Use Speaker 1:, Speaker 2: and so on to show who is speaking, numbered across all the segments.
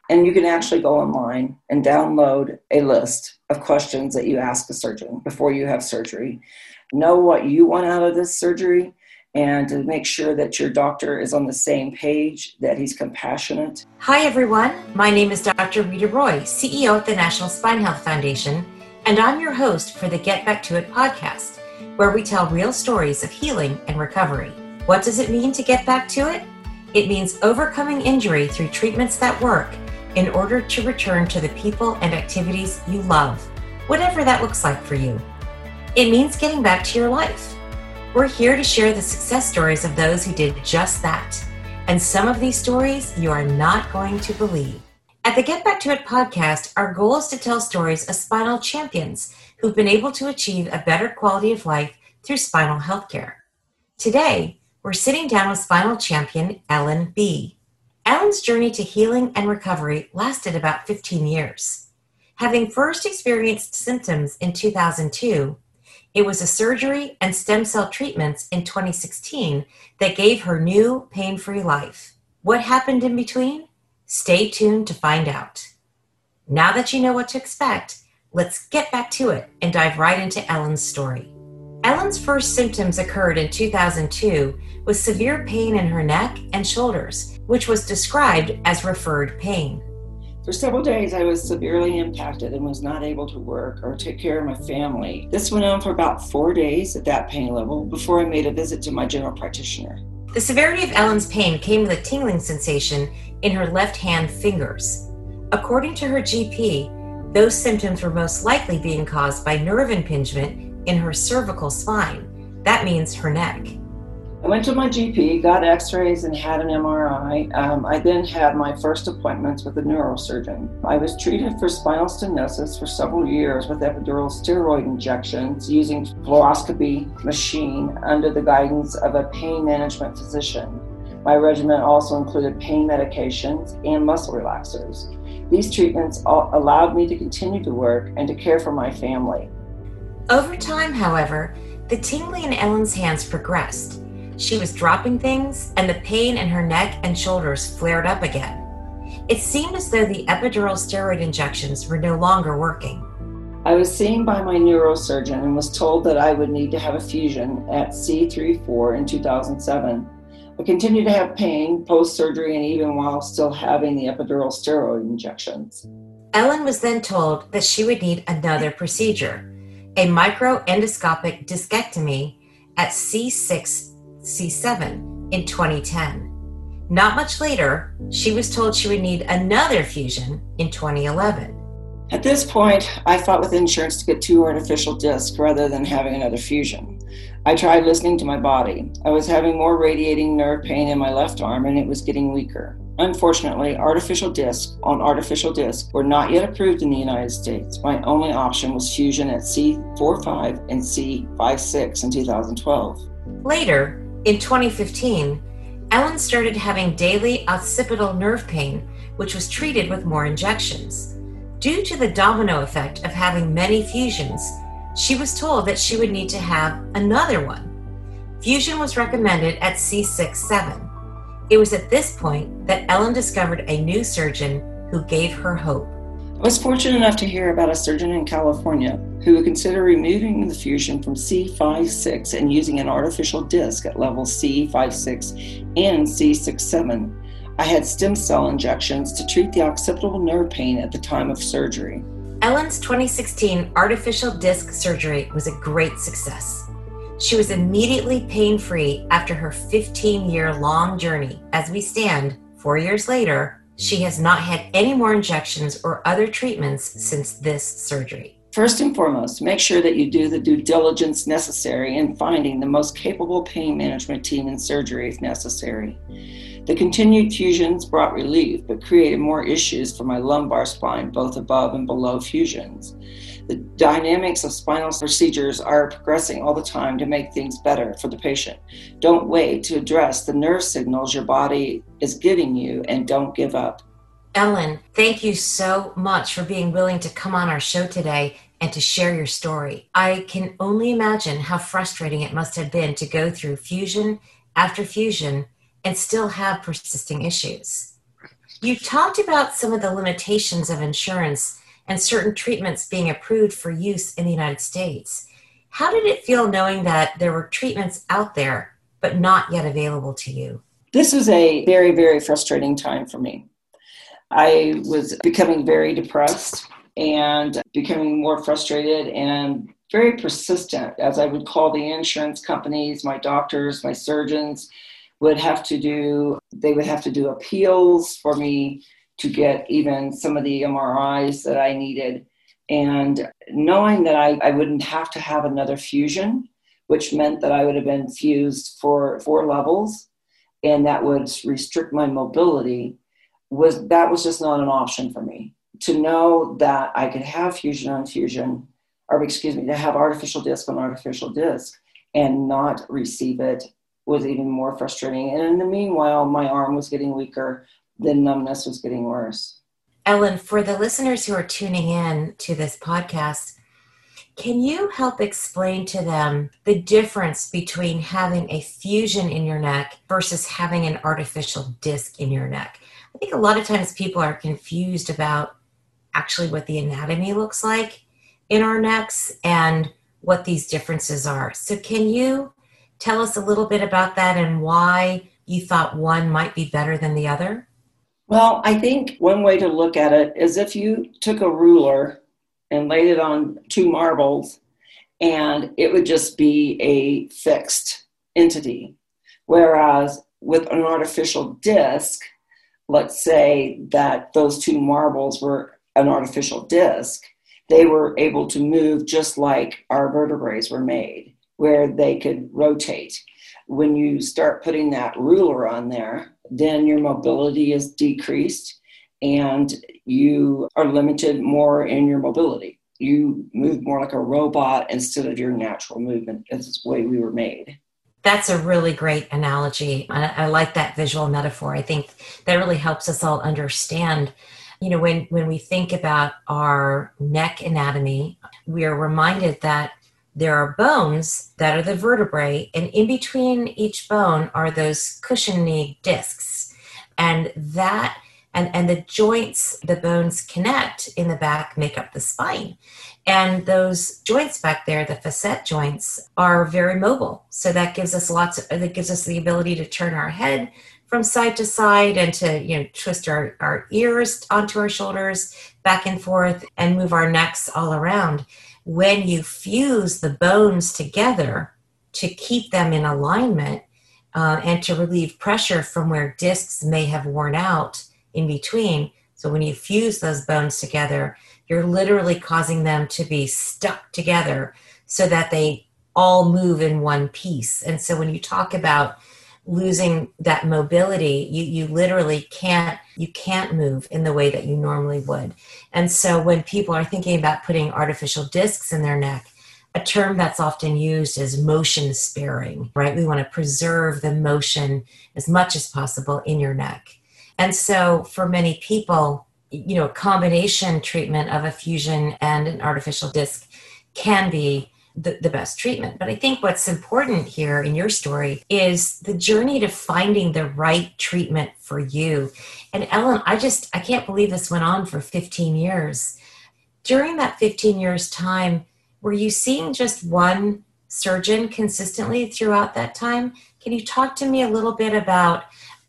Speaker 1: And you can actually go online and download a list of questions that you ask a surgeon before you have surgery. Know what you want out of this surgery and to make sure that your doctor is on the same page, that he's compassionate.
Speaker 2: Hi, everyone. My name is Dr. Rita Roy, CEO at the National Spine Health Foundation, and I'm your host for the Get Back to It podcast, where we tell real stories of healing and recovery. What does it mean to get back to it? It means overcoming injury through treatments that work in order to return to the people and activities you love, whatever that looks like for you. It means getting back to your life. We're here to share the success stories of those who did just that. And some of these stories you are not going to believe. At the Get Back to It podcast, our goal is to tell stories of spinal champions who've been able to achieve a better quality of life through spinal healthcare. Today, we're sitting down with spinal champion Ellen B. Ellen's journey to healing and recovery lasted about 15 years. Having first experienced symptoms in 2002, it was a surgery and stem cell treatments in 2016 that gave her new pain-free life. What happened in between? Stay tuned to find out. Now that you know what to expect, let's get back to it and dive right into Ellen's story. Ellen's first symptoms occurred in 2002 with severe pain in her neck and shoulders, which was described as referred pain.
Speaker 1: For several days, I was severely impacted and was not able to work or take care of my family. This went on for about 4 days at that pain level before I made a visit to my general practitioner.
Speaker 2: The severity of Ellen's pain came with a tingling sensation in her left hand fingers. According to her GP, those symptoms were most likely being caused by nerve impingement in her cervical spine. That means her neck.
Speaker 1: I went to my GP, got x-rays, and had an MRI. I then had my first appointments with a neurosurgeon. I was treated for spinal stenosis for several years with epidural steroid injections using fluoroscopy machine under the guidance of a pain management physician. My regimen also included pain medications and muscle relaxers. These treatments allowed me to continue to work and to care for my family.
Speaker 2: Over time, however, the tingling in Ellen's hands progressed. She was dropping things, and the pain in her neck and shoulders flared up again. It seemed as though the epidural steroid injections were no longer working.
Speaker 1: I was seen by my neurosurgeon and was told that I would need to have a fusion at C3-4 in 2007. I continued to have pain post-surgery and even while still having the epidural steroid injections.
Speaker 2: Ellen was then told that she would need another procedure, a microendoscopic discectomy at C6-C7 in 2010. Not much later, she was told she would need another fusion in 2011.
Speaker 1: At this point, I fought with insurance to get 2 artificial discs rather than having another fusion. I tried listening to my body. I was having more radiating nerve pain in my left arm and it was getting weaker. Unfortunately, artificial discs were not yet approved in the United States. My only option was fusion at C4-5 and C5-6 in 2012.
Speaker 2: Later, in 2015, Ellen started having daily occipital nerve pain, which was treated with more injections. Due to the domino effect of having many fusions, she was told that she would need to have another one. Fusion was recommended at C6-7. It was at this point that Ellen discovered a new surgeon who gave her hope.
Speaker 1: I was fortunate enough to hear about a surgeon in California who would consider removing the fusion from C5-6 and using an artificial disc at level C5-6 and C6-7. I had stem cell injections to treat the occipital nerve pain at the time of surgery.
Speaker 2: Ellen's 2016 artificial disc surgery was a great success. She was immediately pain-free after her 15-year-long journey. As we stand, 4 years later, she has not had any more injections or other treatments since this surgery.
Speaker 1: First and foremost, make sure that you do the due diligence necessary in finding the most capable pain management team in surgery if necessary. The continued fusions brought relief, but created more issues for my lumbar spine, both above and below fusions. The dynamics of spinal procedures are progressing all the time to make things better for the patient. Don't wait to address the nerve signals your body is giving you, and don't give up.
Speaker 2: Ellen, thank you so much for being willing to come on our show today and to share your story. I can only imagine how frustrating it must have been to go through fusion after fusion and still have persisting issues. You talked about some of the limitations of insurance and certain treatments being approved for use in the United States. How did it feel knowing that there were treatments out there, but not yet available to you?
Speaker 1: This was a very, very frustrating time for me. I was becoming very depressed and becoming more frustrated and very persistent, as I would call the insurance companies, my doctors, my surgeons they would have to do appeals for me to get even some of the MRIs that I needed. And knowing that I wouldn't have to have another fusion, which meant that I would have been fused for 4 levels, and that would restrict my mobility, was just not an option for me. To know that I could have fusion on fusion, to have artificial disc on artificial disc and not receive it was even more frustrating. And in the meanwhile, my arm was getting weaker, the numbness was getting worse.
Speaker 2: Ellen, for the listeners who are tuning in to this podcast, can you help explain to them the difference between having a fusion in your neck versus having an artificial disc in your neck? I think a lot of times people are confused about actually what the anatomy looks like in our necks and what these differences are. So can you tell us a little bit about that and why you thought one might be better than the other?
Speaker 1: Well, I think one way to look at it is if you took a ruler and laid it on 2 marbles, and it would just be a fixed entity. Whereas with an artificial disc, let's say that those 2 marbles were an artificial disc, they were able to move just like our vertebrae were made, where they could rotate. When you start putting that ruler on there, then your mobility is decreased and you are limited more in your mobility. You move more like a robot instead of your natural movement. It's the way we were made.
Speaker 2: That's a really great analogy. I like that visual metaphor. I think that really helps us all understand, when we think about our neck anatomy, we are reminded that there are bones that are the vertebrae, and in between each bone are those cushiony discs. And the joints, the bones connect in the back, make up the spine. And those joints back there, the facet joints, are very mobile. So that gives us the ability to turn our head from side to side and to, twist our ears onto our shoulders back and forth and move our necks all around. When you fuse the bones together to keep them in alignment and to relieve pressure from where discs may have worn out in between. So when you fuse those bones together, you're literally causing them to be stuck together so that they all move in one piece. And so when you talk about losing that mobility, you literally can't move in the way that you normally would. And so when people are thinking about putting artificial discs in their neck, a term that's often used is motion sparing, right? We want to preserve the motion as much as possible in your neck. And so for many people, a combination treatment of a fusion and an artificial disc can be the best treatment. But I think what's important here in your story is the journey to finding the right treatment for you. And Ellen, I can't believe this went on for 15 years. During that 15 years time, were you seeing just one surgeon consistently throughout that time? Can you talk to me a little bit about,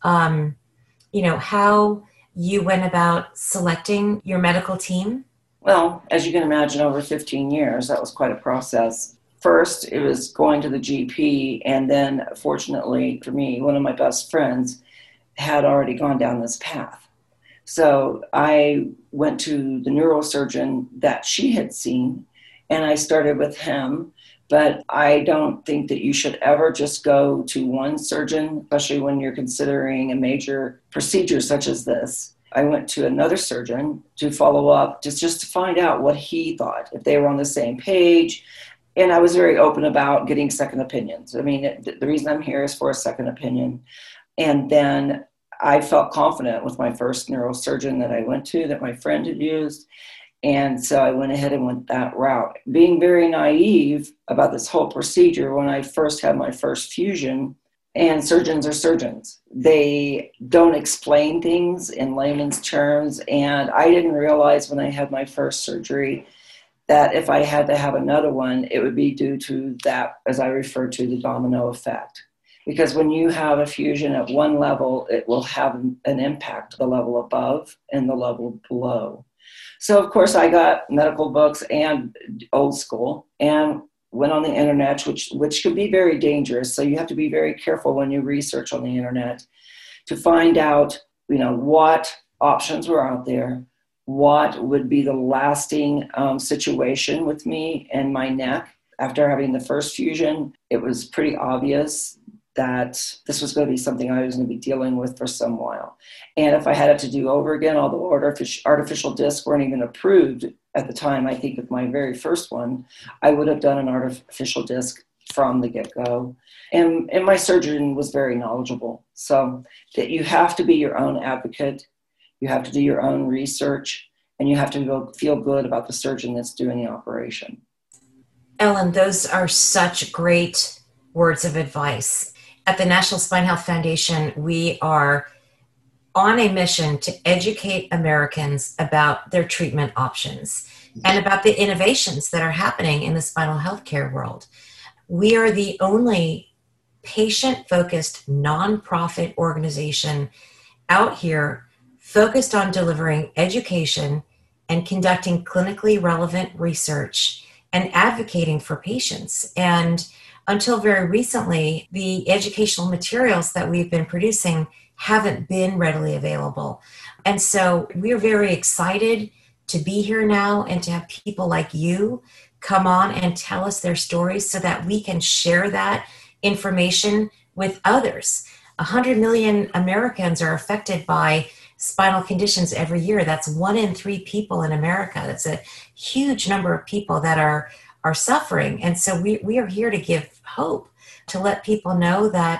Speaker 2: how you went about selecting your medical team?
Speaker 1: Well, as you can imagine, over 15 years, that was quite a process. First, it was going to the GP, and then, fortunately for me, one of my best friends had already gone down this path. So I went to the neurosurgeon that she had seen, and I started with him. But I don't think that you should ever just go to one surgeon, especially when you're considering a major procedure such as this. I went to another surgeon to follow up, just to find out what he thought, if they were on the same page. And I was very open about getting second opinions. I mean, the reason I'm here is for a second opinion. And then I felt confident with my first neurosurgeon that I went to, that my friend had used. And so I went ahead and went that route. Being very naive about this whole procedure, when I first had my first fusion, And surgeons are surgeons. They don't explain things in layman's terms. And I didn't realize when I had my first surgery that if I had to have another one, it would be due to that, as I refer to, the domino effect. Because when you have a fusion at one level, it will have an impact to the level above and the level below. So, of course, I got medical books and old school and went on the internet, which can be very dangerous. So you have to be very careful when you research on the internet to find out, what options were out there, what would be the lasting situation with me and my neck. After having the first fusion, it was pretty obvious that this was going to be something I was going to be dealing with for some while. And if I had it to do over again, although artificial discs weren't even approved at the time, I think with my very first one, I would have done an artificial disc from the get-go. And my surgeon was very knowledgeable. So that you have to be your own advocate, you have to do your own research, and you have to feel good about the surgeon that's doing the operation.
Speaker 2: Ellen, those are such great words of advice. At the National Spine Health Foundation, we are on a mission to educate Americans about their treatment options and about the innovations that are happening in the spinal healthcare world. We are the only patient-focused nonprofit organization out here focused on delivering education and conducting clinically relevant research and advocating for patients. And until very recently, the educational materials that we've been producing haven't been readily available. And so we're very excited to be here now and to have people like you come on and tell us their stories so that we can share that information with others. 100 million Americans are affected by spinal conditions every year. That's 1 in 3 people in America. That's a huge number of people that are suffering. And so we are here to give hope, to let people know that,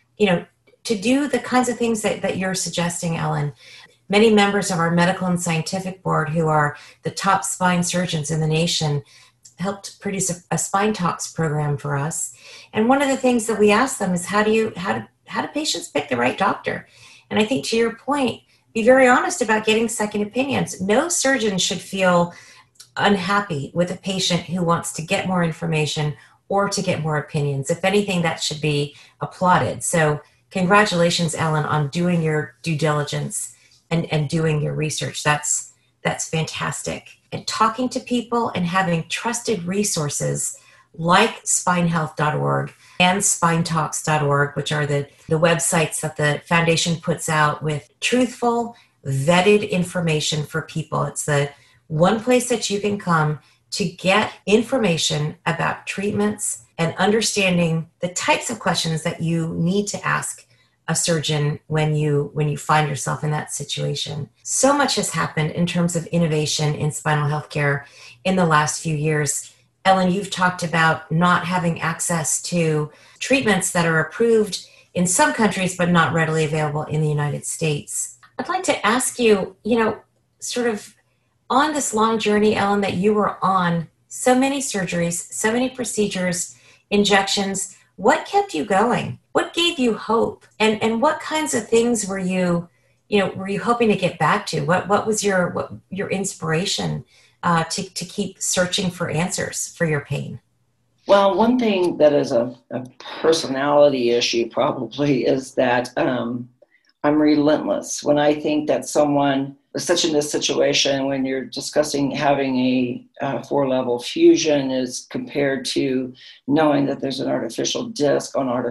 Speaker 2: to do the kinds of things that you're suggesting, Ellen. Many members of our medical and scientific board, who are the top spine surgeons in the nation, helped produce a Spine Talks program for us. And one of the things that we ask them is how do patients pick the right doctor? And I think, to your point, be very honest about getting second opinions. No surgeon should feel unhappy with a patient who wants to get more information or to get more opinions. If anything, that should be applauded. So congratulations, Ellen, on doing your due diligence and doing your research. That's fantastic. And talking to people and having trusted resources like spinehealth.org and spinetalks.org, which are the websites that the foundation puts out with truthful, vetted information for people. It's the one place that you can come to get information about treatments and understanding the types of questions that you need to ask a surgeon when you find yourself in that situation. So much has happened in terms of innovation in spinal healthcare in the last few years. Ellen, you've talked about not having access to treatments that are approved in some countries but not readily available in the United States. I'd like to ask you, sort of on this long journey, Ellen, that you were on, so many surgeries, so many procedures, injections, what kept you going? What gave you hope? And what kinds of things were you hoping to get back to? What was your inspiration to keep searching for answers for your pain?
Speaker 1: Well, one thing that is a personality issue probably is that I'm relentless. When I think that someone, such in this situation, when you're discussing having a 4-level fusion is compared to knowing that there's an artificial disc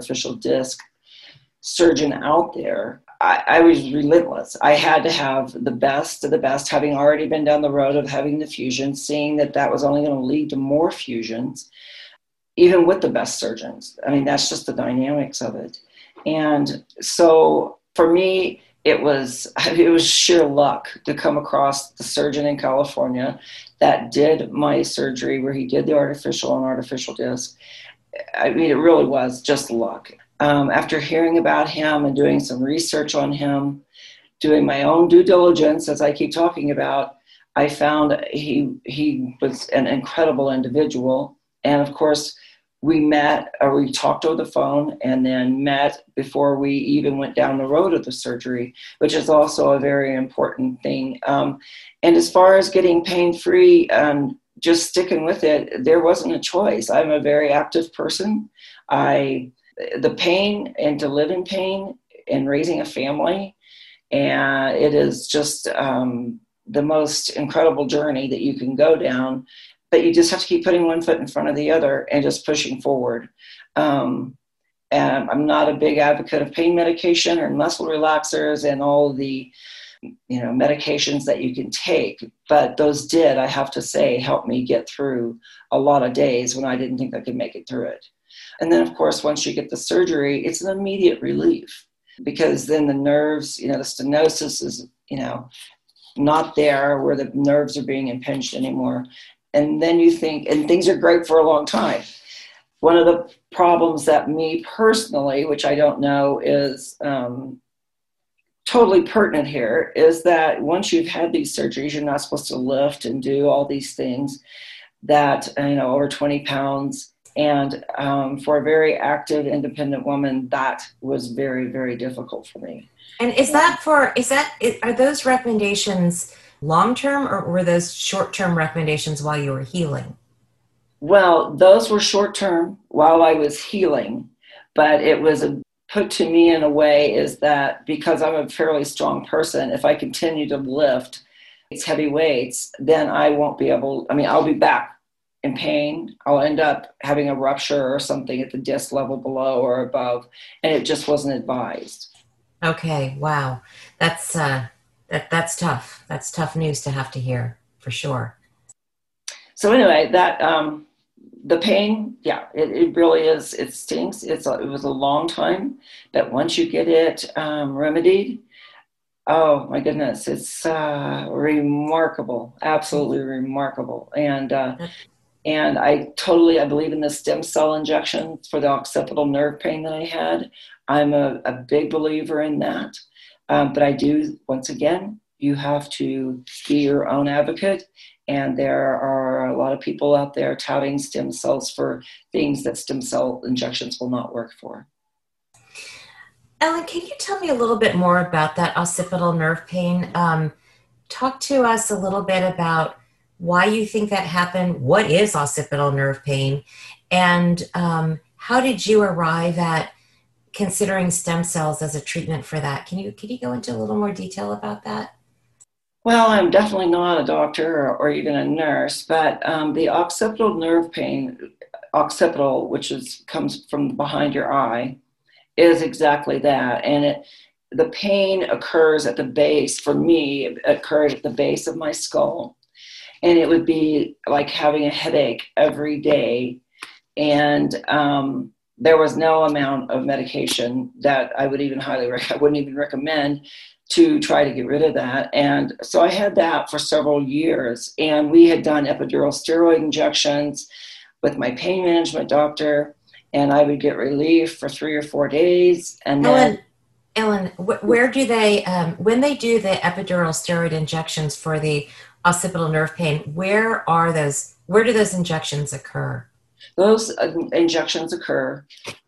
Speaker 1: surgeon out there, I was relentless. I had to have the best of the best, having already been down the road of having the fusion, seeing that was only going to lead to more fusions, even with the best surgeons. I mean, that's just the dynamics of it. And so for me, it was sheer luck to come across the surgeon in California that did my surgery, where he did the artificial disc. I mean, it really was just luck. After hearing about him and doing some research on him, doing my own due diligence, as I keep talking about, I found he was an incredible individual. And of course, we met, or we talked over the phone, and then met before we even went down the road of the surgery, which is also a very important thing. And as far as getting pain-free, just sticking with it, there wasn't a choice. I'm a very active person. The pain, and to live in pain and raising a family, and it is just the most incredible journey that you can go down. But you just have to keep putting one foot in front of the other and just pushing forward. And I'm not a big advocate of pain medication or muscle relaxers and all the, medications that you can take. But those did, I have to say, help me get through a lot of days when I didn't think I could make it through it. And then, of course, once you get the surgery, it's an immediate relief, because then the nerves, the stenosis is, not there where the nerves are being impinged anymore. And then you think, and things are great for a long time. One of the problems that me personally, which I don't know is totally pertinent here, is that once you've had these surgeries, you're not supposed to lift and do all these things that, over 20 pounds. And for a very active, independent woman, that was very, very difficult for me.
Speaker 2: And are those recommendations long-term, or were those short-term recommendations while you were healing?
Speaker 1: Well, those were short-term while I was healing, but it was put to me in a way is that because I'm a fairly strong person, if I continue to lift heavy weights, then I won't be I'll be back in pain. I'll end up having a rupture or something at the disc level below or above, and it just wasn't advised. Okay,
Speaker 2: wow. That's tough. That's tough news to have to hear, for sure.
Speaker 1: So anyway, that the pain, it really is. It stinks. It was a long time, but once you get it remedied, oh my goodness, it's remarkable, absolutely remarkable. And I believe in the stem cell injections for the occipital nerve pain that I had. I'm a big believer in that. But I do, once again, you have to be your own advocate. And there are a lot of people out there touting stem cells for things that stem cell injections will not work for.
Speaker 2: Ellen, can you tell me a little bit more about that occipital nerve pain? Talk to us a little bit about why you think that happened. What is occipital nerve pain? And how did you arrive at considering stem cells as a treatment for that? Can you go into a little more detail about that?
Speaker 1: Well, I'm definitely not a doctor or even a nurse, but the occipital nerve pain, occipital, which comes from behind your eye, is exactly that. And the pain occurs at the base. For me, it occurred at the base of my skull. And it would be like having a headache every day. And there was no amount of medication that I would even I wouldn't even recommend to try to get rid of that. And so I had that for several years. And we had done epidural steroid injections with my pain management doctor. And I would get relief for 3 or 4 days. And
Speaker 2: Ellen, where do they, when they do the epidural steroid injections for the occipital nerve pain, where do those injections occur?
Speaker 1: Those injections occur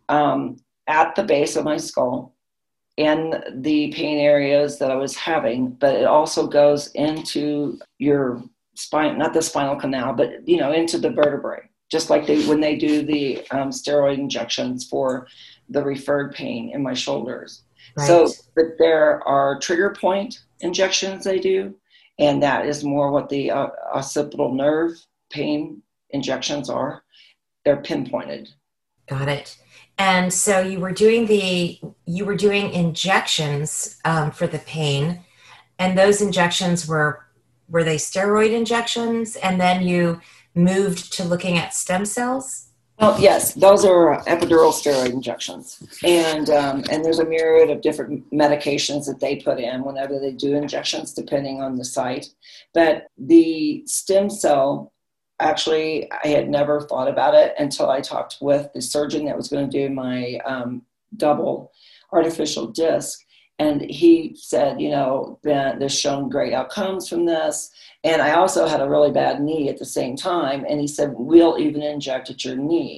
Speaker 1: at the base of my skull and the pain areas that I was having, but it also goes into your spine, not the spinal canal, but, into the vertebrae, just like when they do the steroid injections for the referred pain in my shoulders. Right. So but there are trigger point injections they do, and that is more what the occipital nerve pain injections are. They're pinpointed.
Speaker 2: Got it. And so you were doing injections for the pain, and those injections were they steroid injections, and then you moved to looking at stem cells?
Speaker 1: Well, yes, those are epidural steroid injections, and there's a myriad of different medications that they put in whenever they do injections, depending on the site. But the stem cell, actually, I had never thought about it until I talked with the surgeon that was going to do my double artificial disc. And he said, Ben, they've shown great outcomes from this. And I also had a really bad knee at the same time. And he said, we'll even inject at your knee.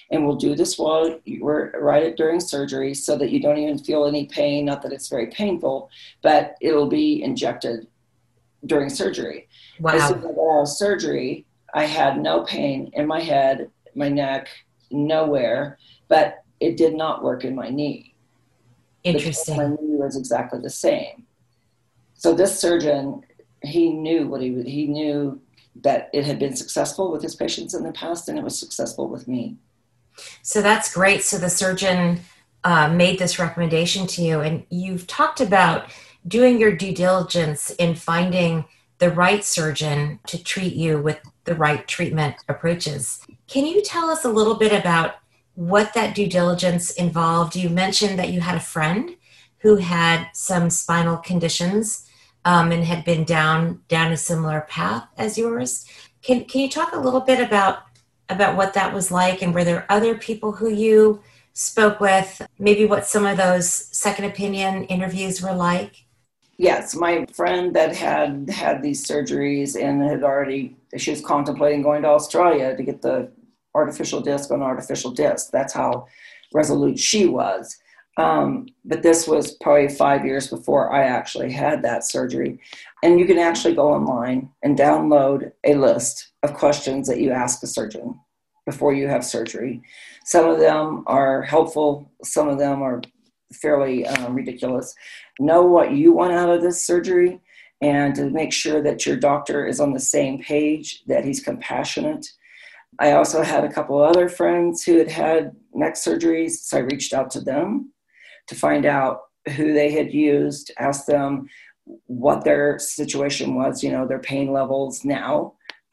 Speaker 1: and we'll do this while you're right it during surgery so that you don't even feel any pain. Not that it's very painful, but it'll be injected during surgery.
Speaker 2: Wow.
Speaker 1: As soon as I got out of surgery, I had no pain in my head, my neck, nowhere, but it did not work in my knee.
Speaker 2: Interesting.
Speaker 1: My knee was exactly the same. So this surgeon, he knew he knew that it had been successful with his patients in the past, and it was successful with me.
Speaker 2: So that's great. So the surgeon made this recommendation to you, and you've talked about doing your due diligence in finding the right surgeon to treat you with the right treatment approaches. Can you tell us a little bit about what that due diligence involved? You mentioned that you had a friend who had some spinal conditions and had been down a similar path as yours. Can you talk a little bit about what that was like, and were there other people who you spoke with? Maybe what some of those second opinion interviews were like?
Speaker 1: Yes, my friend that had these surgeries and she was contemplating going to Australia to get the artificial disc on artificial disc. That's how resolute she was. But this was probably 5 years before I actually had that surgery. And you can actually go online and download a list of questions that you ask a surgeon before you have surgery. Some of them are helpful. Some of them are fairly ridiculous. Know what you want out of this surgery, and to make sure that your doctor is on the same page, that he's compassionate. I also had a couple of other friends who had neck surgeries, so I reached out to them to find out who they had used, ask them what their situation was, their pain levels now,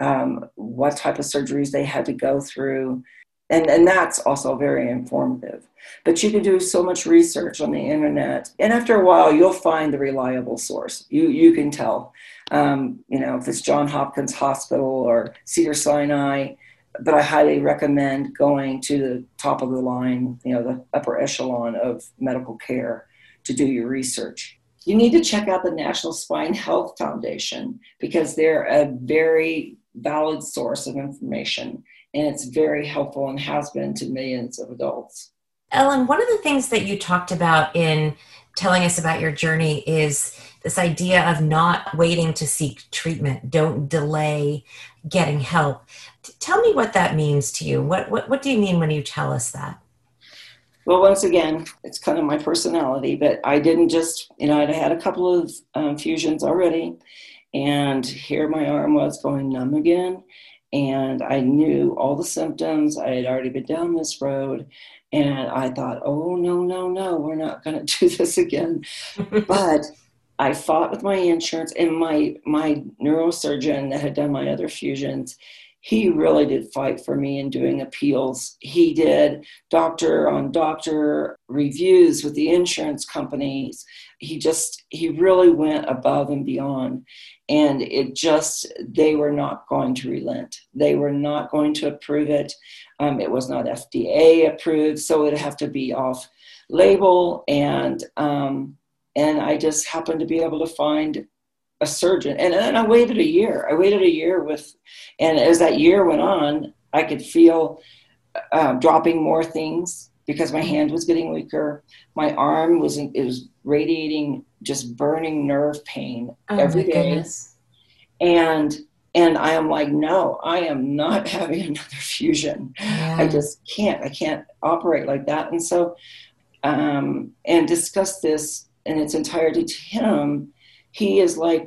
Speaker 1: what type of surgeries they had to go through. And that's also very informative. But you can do so much research on the internet. And after a while, you'll find the reliable source. You can tell, if it's Johns Hopkins Hospital or Cedars-Sinai. But I highly recommend going to the top of the line, the upper echelon of medical care to do your research. You need to check out the National Spine Health Foundation because they're a very valid source of information, and it's very helpful and has been to millions of adults.
Speaker 2: Ellen, one of the things that you talked about in telling us about your journey is this idea of not waiting to seek treatment. Don't delay getting help. Tell me what that means to you. What do you mean when you tell us that?
Speaker 1: Well, once again, it's kind of my personality, but I didn't just, I'd had a couple of fusions already, and here my arm was going numb again, and I knew all the symptoms. I had already been down this road, and I thought, oh, no, we're not going to do this again. But I fought with my insurance, and my neurosurgeon that had done my other fusions, he really did fight for me in doing appeals. He did doctor on doctor reviews with the insurance companies. He really went above and beyond. And they were not going to relent. They were not going to approve it. It was not FDA approved, so it'd have to be off label. And I just happened to be able to find a surgeon. And then I waited a year. And as that year went on, I could feel dropping more things because my hand was getting weaker. My arm was radiating just burning nerve pain every day.
Speaker 2: Goodness.
Speaker 1: And I am like, no, I am not having another fusion. Yeah. I just can't. I can't operate like that. And so, and discuss this in its entirety to him. He is like,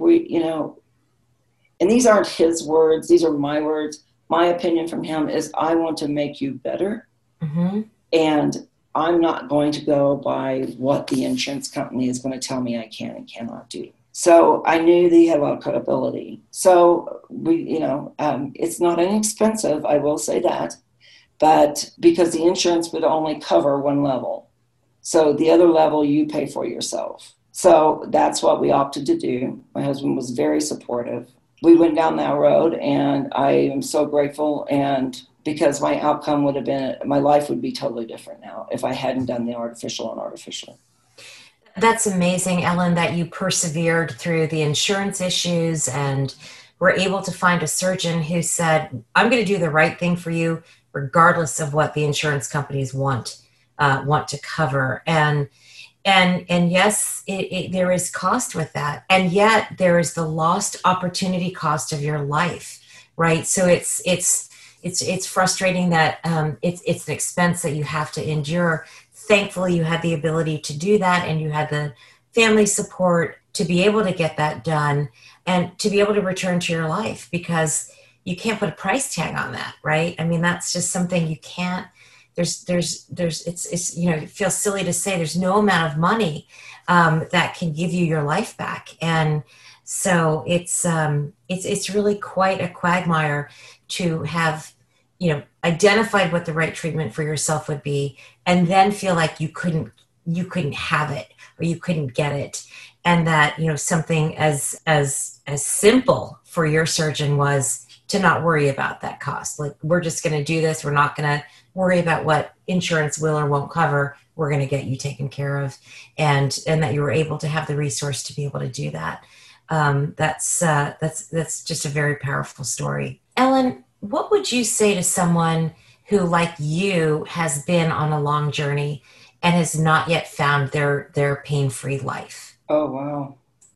Speaker 1: and these aren't his words, these are my words. My opinion from him is, I want to make you better. Mm-hmm. And I'm not going to go by what the insurance company is going to tell me I can and cannot do. So I knew that he had a lot of credibility. So it's not inexpensive, I will say that, but because the insurance would only cover one level. So the other level you pay for yourself. So that's what we opted to do. My husband was very supportive. We went down that road, and I am so grateful. And because my outcome my life would be totally different now if I hadn't done the artificial on artificial.
Speaker 2: That's amazing, Ellen, that you persevered through the insurance issues and were able to find a surgeon who said, I'm going to do the right thing for you, regardless of what the insurance companies want to cover. And yes, there is cost with that. And yet there is the lost opportunity cost of your life, right? So it's frustrating that it's an expense that you have to endure. Thankfully, you had the ability to do that, and you had the family support to be able to get that done and to be able to return to your life, because you can't put a price tag on that, right? I mean, that's just something you can't. It's it feels silly to say there's no amount of money that can give you your life back. And so it's really quite a quagmire to have, identified what the right treatment for yourself would be, and then feel like you couldn't have it, or you couldn't get it. And that, something as simple for your surgeon was to not worry about that cost. Like, we're just going to do this. We're not going to worry about what insurance will or won't cover. We're going to get you taken care of, and that you were able to have the resource to be able to do that. That's just a very powerful story. Ellen, what would you say to someone who, like you, has been on a long journey and has not yet found their pain-free life?
Speaker 1: Oh, wow.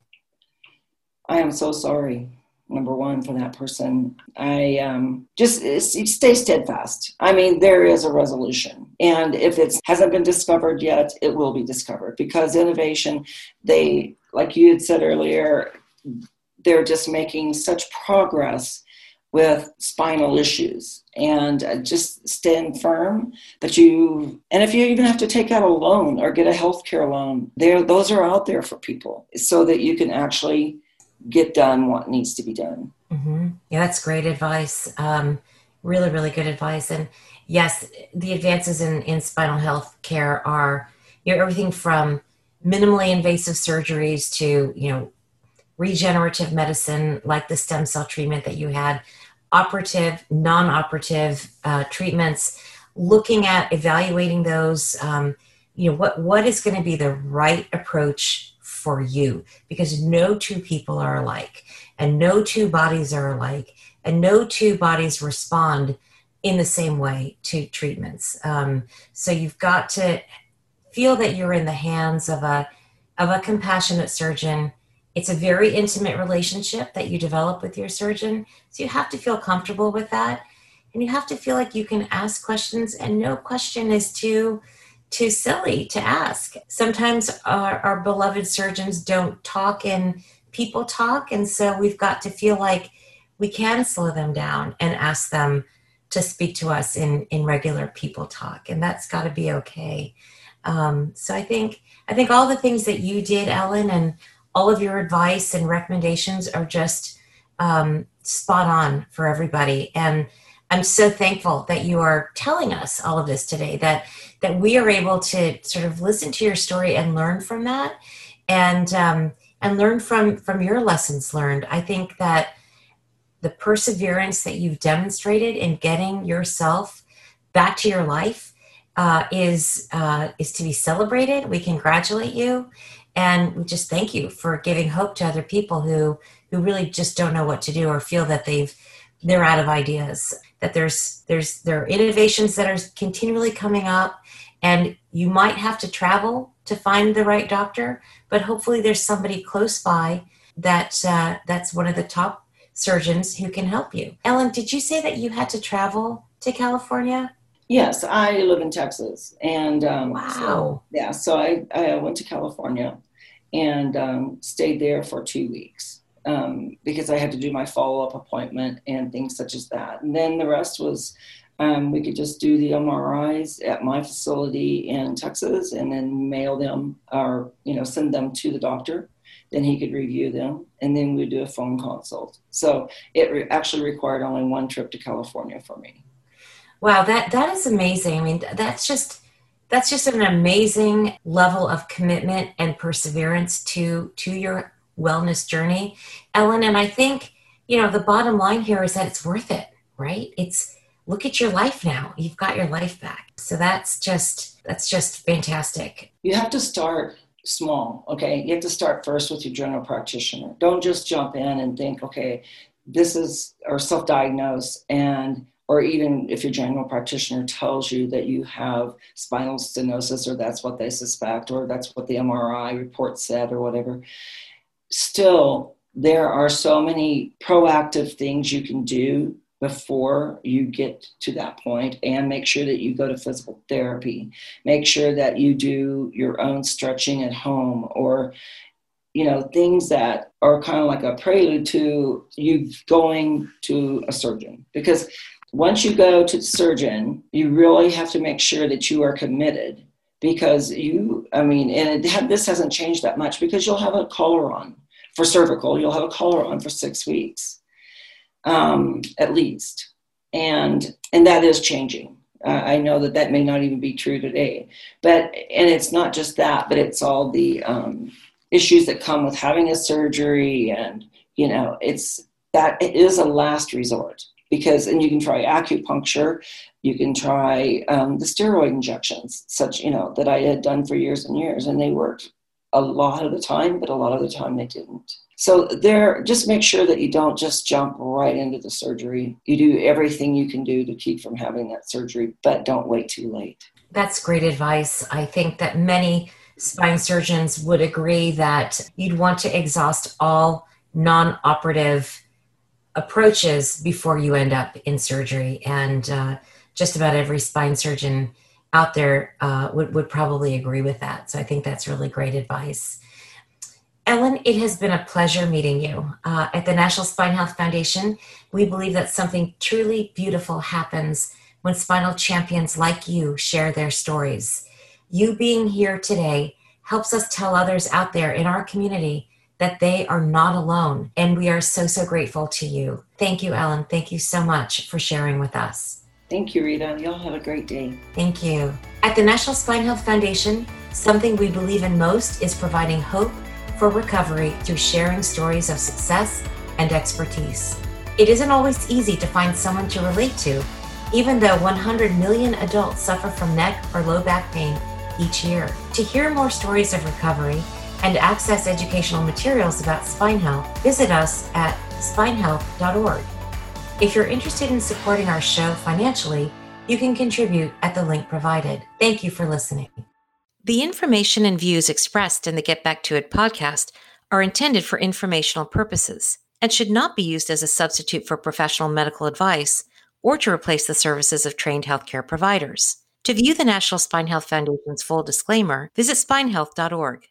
Speaker 1: I am so sorry. Number one, for that person. I just stay steadfast. I mean, there is a resolution. And if it hasn't been discovered yet, it will be discovered, because innovation, like you had said earlier, they're just making such progress with spinal issues, and just stand firm. But and if you even have to take out a loan or get a healthcare loan, those are out there for people, so that you can actually get done what needs to be done.
Speaker 2: Mm-hmm. Yeah, that's great advice. Really, really good advice. And yes, the advances in spinal health care are, everything from minimally invasive surgeries to, regenerative medicine, like the stem cell treatment that you had, operative, non-operative treatments, looking at evaluating those, what is going to be the right approach for you, because no two people are alike, and no two bodies are alike, and no two bodies respond in the same way to treatments. So you've got to feel that you're in the hands of a compassionate surgeon. It's a very intimate relationship that you develop with your surgeon. So you have to feel comfortable with that. And you have to feel like you can ask questions, and no question is too silly to ask. Sometimes our beloved surgeons don't talk and people talk. And so we've got to feel like we can slow them down and ask them to speak to us in regular people talk. And that's got to be okay. So I think all the things that you did, Ellen, and all of your advice and recommendations are just spot on for everybody. And I'm so thankful that you are telling us all of this today, that we are able to sort of listen to your story and learn from that, and learn from your lessons learned. I think that the perseverance that you've demonstrated in getting yourself back to your life is to be celebrated. We congratulate you. And we just thank you for giving hope to other people who really just don't know what to do, or feel that they're out of ideas, that there are innovations that are continually coming up, and you might have to travel to find the right doctor, but hopefully there's somebody close by that's one of the top surgeons who can help you. Ellen, did you say that you had to travel to California?
Speaker 1: Yes, I live in Texas, and
Speaker 2: wow.
Speaker 1: So I went to California and stayed there for 2 weeks because I had to do my follow-up appointment and things such as that. And then the rest was we could just do the MRIs at my facility in Texas, and then mail them, or send them to the doctor. Then he could review them, and then we'd do a phone consult. So it actually required only one trip to California for me.
Speaker 2: Wow, that is amazing. I mean, that's just an amazing level of commitment and perseverance to your wellness journey, Ellen. And I think, the bottom line here is that it's worth it, right? Look at your life now. You've got your life back. So that's just fantastic.
Speaker 1: You have to start small, okay? You have to start first with your general practitioner. Don't just jump in and think, okay, this is, or self-diagnose and or even if your general practitioner tells you that you have spinal stenosis, or that's what they suspect, or that's what the MRI report said, or whatever, still, there are so many proactive things you can do before you get to that point, and make sure that you go to physical therapy. Make sure that you do your own stretching at home, or things that are kind of like a prelude to you going to a surgeon. Because once you go to the surgeon, you really have to make sure that you are committed, because this hasn't changed that much, because you'll have a collar on for cervical, you'll have a collar on for 6 weeks, at least. And that is changing. I know that may not even be true today, and it's not just that, but it's all the issues that come with having a surgery, and it is a last resort, and you can try acupuncture, you can try the steroid injections, that I had done for years and years, and they worked a lot of the time, but a lot of the time they didn't. So just make sure that you don't just jump right into the surgery. You do everything you can do to keep from having that surgery, but don't wait too late.
Speaker 2: That's great advice. I think that many spine surgeons would agree that you'd want to exhaust all non-operative approaches before you end up in surgery. And just about every spine surgeon out there would probably agree with that. So I think that's really great advice. Ellen, it has been a pleasure meeting you. At the National Spine Health Foundation, we believe that something truly beautiful happens when spinal champions like you share their stories. You being here today helps us tell others out there in our community that they are not alone, and we are so, so grateful to you. Thank you, Ellen. Thank you so much for sharing with us.
Speaker 1: Thank you, Rita. Y'all have a great day.
Speaker 2: Thank you. At the National Spine Health Foundation, something we believe in most is providing hope for recovery through sharing stories of success and expertise. It isn't always easy to find someone to relate to, even though 100 million adults suffer from neck or low back pain each year. To hear more stories of recovery and access educational materials about spine health, visit us at spinehealth.org. If you're interested in supporting our show financially, you can contribute at the link provided. Thank you for listening. The information and views expressed in the Get Back to It podcast are intended for informational purposes and should not be used as a substitute for professional medical advice or to replace the services of trained healthcare providers. To view the National Spine Health Foundation's full disclaimer, visit spinehealth.org.